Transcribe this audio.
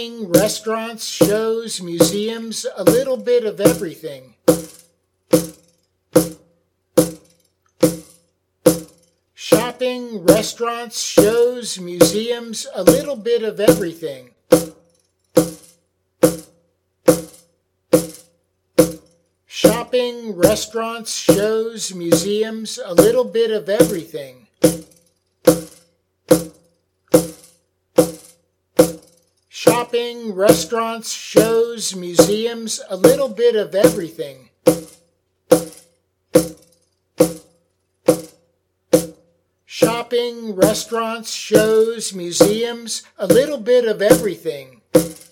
Shopping, restaurants, shows, museums, a little bit of everything. Shopping, restaurants, shows, museums, a little bit of everything. Shopping, restaurants, shows, museums, a little bit of everything. Shopping, restaurants, shows, museums, a little bit of everything. Shopping, restaurants, shows, museums, a little bit of everything.